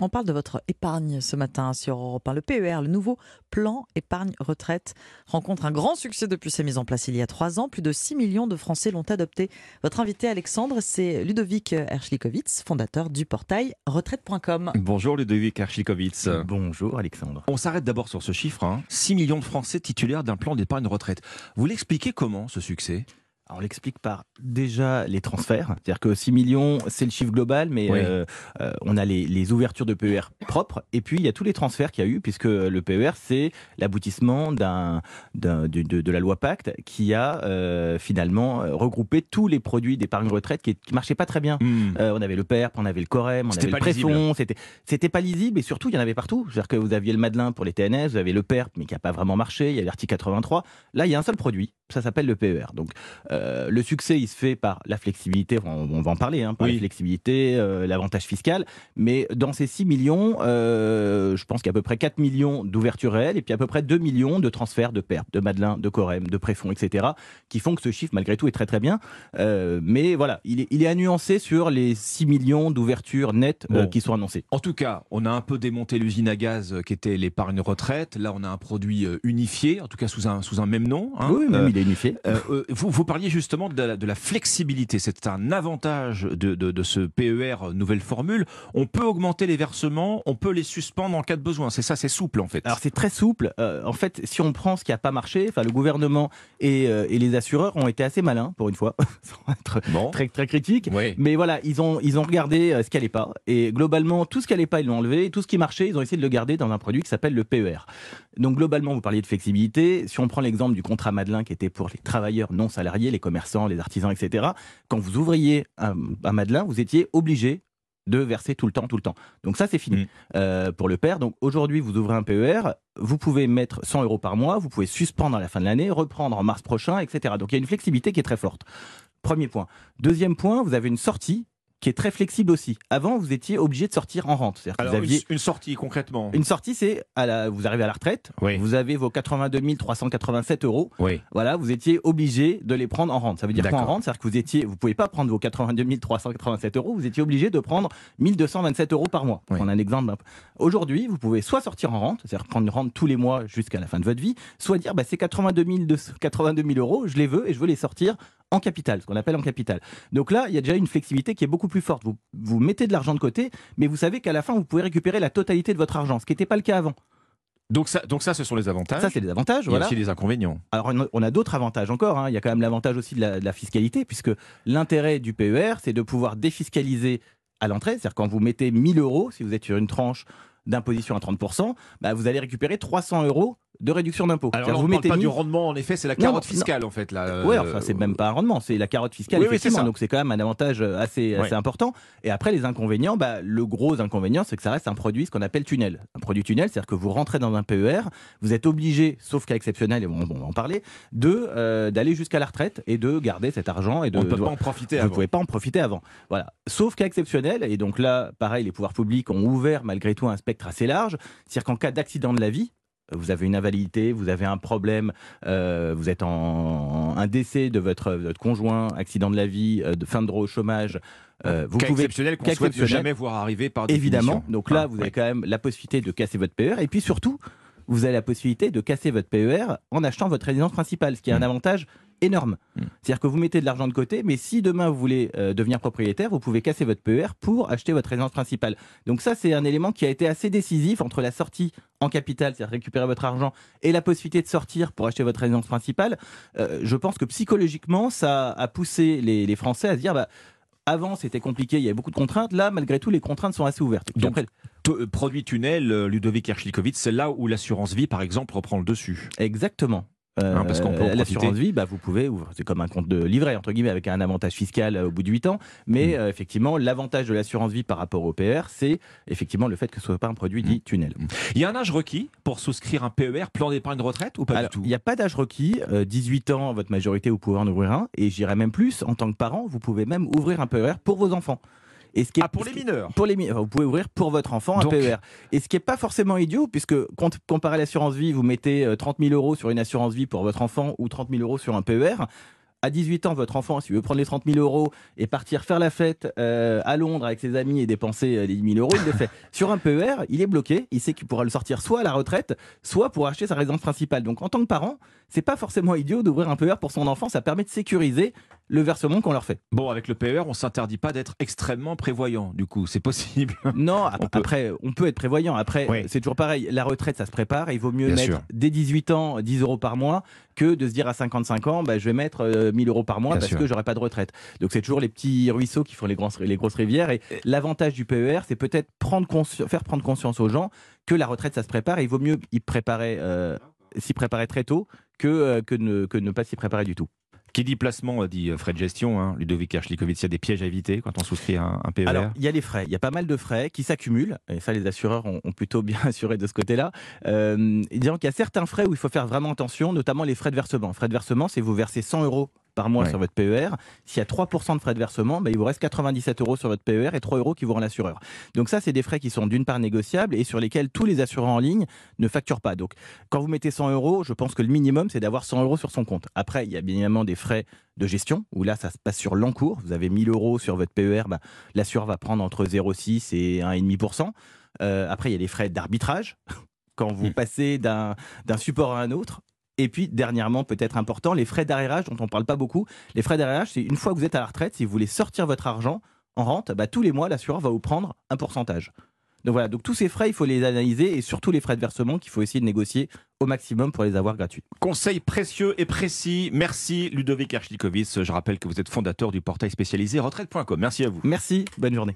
On parle de votre épargne ce matin sur Europe 1. Le PER, le nouveau plan épargne retraite, rencontre un grand succès depuis sa mise en place il y a 3 ans. Plus de 6 millions de Français l'ont adopté. Votre invité Alexandre, c'est Ludovic Herschlikowicz, fondateur du portail retraite.com. Bonjour Ludovic Herschlikowicz. Bonjour Alexandre. On s'arrête d'abord sur ce chiffre, 6 millions de Français titulaires d'un plan d'épargne retraite. Vous l'expliquez comment ce succès ? Alors, on l'explique par déjà les transferts, c'est-à-dire que 6 millions, c'est le chiffre global, mais Oui. on a les ouvertures de PER propres, et puis il y a tous les transferts qu'il y a eu, puisque le PER, c'est l'aboutissement de la loi Pacte, qui a finalement regroupé tous les produits d'épargne retraite qui marchaient pas très bien. On avait le PERP, on avait le Corem, on avait le Préfonds, c'était pas lisible, et surtout, il y en avait partout. C'est-à-dire que vous aviez le Madelin pour les TNS, vous avez le PERP, mais qui n'a pas vraiment marché, il y a l'article 83. Là, il y a un seul produit, ça s'appelle le PER. Donc, le succès, il se fait par la flexibilité, on va en parler, par la flexibilité, l'avantage fiscal, mais dans ces 6 millions, je pense qu'il y a à peu près 4 millions d'ouvertures réelles, et puis à peu près 2 millions de transferts de PERP, de Madelin, de Corem, de Préfonds, etc., qui font que ce chiffre, malgré tout, est très très bien. Mais voilà, il est à nuancer sur les 6 millions d'ouvertures nettes qui sont annoncées. En tout cas, on a un peu démonté l'usine à gaz qui était l'épargne retraite. Là, on a un produit unifié, en tout cas sous un même nom. Oui, même il est unifié. Vous parliez justement de la flexibilité. C'est un avantage de ce PER nouvelle formule. On peut augmenter les versements, on peut les suspendre en cas de besoin. C'est ça, c'est souple en fait. Alors c'est très souple. En fait, si on prend ce qui n'a pas marché, le gouvernement et les assureurs ont été assez malins pour une fois, sans être très, très critiques. Oui. Mais voilà, ils ont regardé ce qui n'allait pas. Et globalement, tout ce qui n'allait pas, ils l'ont enlevé. Et tout ce qui marchait, ils ont essayé de le garder dans un produit qui s'appelle le PER. Donc globalement, vous parliez de flexibilité. Si on prend l'exemple du contrat Madelin qui était pour les travailleurs non salariés, les commerçants, les artisans, etc. Quand vous ouvriez un Madelin, vous étiez obligé de verser tout le temps. Donc ça, c'est fini pour le PER. Donc aujourd'hui, vous ouvrez un PER, vous pouvez mettre 100 € par mois, vous pouvez suspendre à la fin de l'année, reprendre en mars prochain, etc. Donc il y a une flexibilité qui est très forte. Premier point. Deuxième point, vous avez une sortie qui est très flexible aussi. Avant, vous étiez obligé de sortir en rente. Alors, une sortie concrètement. Une sortie, c'est vous arrivez à la retraite, vous avez vos 82 387 €. Oui. Voilà, vous étiez obligé de les prendre en rente. Ça veut dire quoi en rente ? C'est-à-dire que vous pouvez pas prendre vos 82 387 €, vous étiez obligé de prendre 1 227 € par mois. On a un exemple. Aujourd'hui, vous pouvez soit sortir en rente, c'est-à-dire prendre une rente tous les mois jusqu'à la fin de votre vie, soit dire ces 82 000 €, je les veux et je veux les sortir en capital, ce qu'on appelle en capital. Donc là, il y a déjà une flexibilité qui est beaucoup plus forte. Vous mettez de l'argent de côté, mais vous savez qu'à la fin, vous pouvez récupérer la totalité de votre argent, ce qui n'était pas le cas avant. Donc ça, ce sont les avantages. Ça, c'est les avantages. Il y a aussi les inconvénients. Alors, on a d'autres avantages encore. Il y a quand même l'avantage aussi de la fiscalité, puisque l'intérêt du PER, c'est de pouvoir défiscaliser à l'entrée. C'est-à-dire quand vous mettez 1 000 €, si vous êtes sur une tranche d'imposition à 30%, vous allez récupérer 300 € de réduction d'impôt. Alors là, on ne parle pas du rendement, en effet, c'est la carotte fiscale, en fait. Oui, enfin, c'est même pas un rendement, c'est la carotte fiscale, effectivement. C'est donc c'est quand même un avantage assez important. Et après, les inconvénients, le gros inconvénient, c'est que ça reste un produit, ce qu'on appelle tunnel. Un produit tunnel, c'est-à-dire que vous rentrez dans un PER, vous êtes obligé, sauf cas exceptionnel, et on va en parler, d'aller jusqu'à la retraite et de garder cet argent. Et on ne peut pas en profiter avant. Vous ne pouvez pas en profiter avant. Voilà. Sauf cas exceptionnel, et donc là, pareil, les pouvoirs publics ont ouvert malgré tout un spectre assez large, c'est-à-dire qu'en cas d'accident de la vie, vous avez une invalidité, vous avez un problème, vous êtes un décès de votre conjoint, accident de la vie, de fin de droit au chômage. Vous pouvez exceptionnel qu'on souhaite ne jamais voir arriver par définition. Évidemment. Donc là, vous avez quand même la possibilité de casser votre PER. Et puis surtout, vous avez la possibilité de casser votre PER en achetant votre résidence principale, ce qui est un avantage énorme. C'est-à-dire que vous mettez de l'argent de côté, mais si demain vous voulez devenir propriétaire, vous pouvez casser votre PER pour acheter votre résidence principale. Donc ça, c'est un élément qui a été assez décisif entre la sortie en capital, c'est-à-dire récupérer votre argent, et la possibilité de sortir pour acheter votre résidence principale. Je pense que psychologiquement, ça a poussé les Français à se dire avant, c'était compliqué, il y avait beaucoup de contraintes. Là, malgré tout, les contraintes sont assez ouvertes. Donc, produit tunnel, Ludovic Herschlikowicz, c'est là où l'assurance vie, par exemple, reprend le dessus. Exactement. Parce qu'on peut en l'assurance vie, vous pouvez ouvrir, c'est comme un compte de livret entre guillemets avec un avantage fiscal au bout de 8 ans, mais effectivement l'avantage de l'assurance vie par rapport au PER, c'est effectivement le fait que ce soit pas un produit dit tunnel. Il y a un âge requis pour souscrire un PER, plan d'épargne de retraite, ou pas du tout ? Il n'y a pas d'âge requis, 18 ans votre majorité vous pouvez en ouvrir un, et j'irais même plus, en tant que parent vous pouvez même ouvrir un PER pour vos enfants. Et pour les mineurs. Pour les mineurs, vous pouvez ouvrir pour votre enfant un PER. Et ce qui n'est pas forcément idiot, puisque comparé à l'assurance vie, vous mettez 30 000 € sur une assurance vie pour votre enfant ou 30 000 € sur un PER. À 18 ans, votre enfant, s'il veut prendre les 30 000 euros et partir faire la fête à Londres avec ses amis et dépenser les 10 000 euros, il le fait. Sur un PER, il est bloqué. Il sait qu'il pourra le sortir soit à la retraite, soit pour acheter sa résidence principale. Donc, en tant que parent, c'est pas forcément idiot d'ouvrir un PER pour son enfant. Ça permet de sécuriser le versement qu'on leur fait. Bon, avec le PER, on s'interdit pas d'être extrêmement prévoyant, du coup, c'est possible. Non, après, on peut être prévoyant. Après, Oui. c'est toujours pareil. La retraite, ça se prépare. Il vaut mieux Bien mettre sûr. dès 18 ans 10 euros par mois que de se dire à 55 ans, je vais mettre 1000 euros par mois Bien parce sûr. que j'aurai pas de retraite. Donc c'est toujours les petits ruisseaux qui font les grosses rivières. Et l'avantage du PER, c'est peut-être faire prendre conscience aux gens que la retraite, ça se prépare. Et il vaut mieux s'y préparer très tôt que ne pas s'y préparer du tout. Qui dit placement, dit frais de gestion, hein. Ludovic Herschlikowicz, il y a des pièges à éviter quand on souscrit un PER. Alors, il y a les frais. Il y a pas mal de frais qui s'accumulent. Et ça, les assureurs ont plutôt bien assuré de ce côté-là. Disons qu'il y a certains frais où il faut faire vraiment attention, notamment les frais de versement. Frais de versement, c'est vous versez 100 euros par mois sur votre PER. S'il y a 3% de frais de versement, il vous reste 97 euros sur votre PER et 3 euros qui vont à l'assureur. Donc ça, c'est des frais qui sont d'une part négociables et sur lesquels tous les assureurs en ligne ne facturent pas. Donc quand vous mettez 100 euros, je pense que le minimum, c'est d'avoir 100 euros sur son compte. Après, il y a bien évidemment des frais de gestion où là, ça se passe sur l'encours. Vous avez 1000 euros sur votre PER, l'assureur va prendre entre 0,6 et 1,5%. Après, il y a les frais d'arbitrage quand vous passez d'un support à un autre. Et puis, dernièrement, peut-être important, les frais d'arrérage dont on ne parle pas beaucoup. Les frais d'arrérage, c'est une fois que vous êtes à la retraite, si vous voulez sortir votre argent en rente, tous les mois, l'assureur va vous prendre un pourcentage. Donc voilà, donc tous ces frais, il faut les analyser et surtout les frais de versement qu'il faut essayer de négocier au maximum pour les avoir gratuits. Conseil précieux et précis. Merci Ludovic Herschlikowicz. Je rappelle que vous êtes fondateur du portail spécialisé retraite.com. Merci à vous. Merci, bonne journée.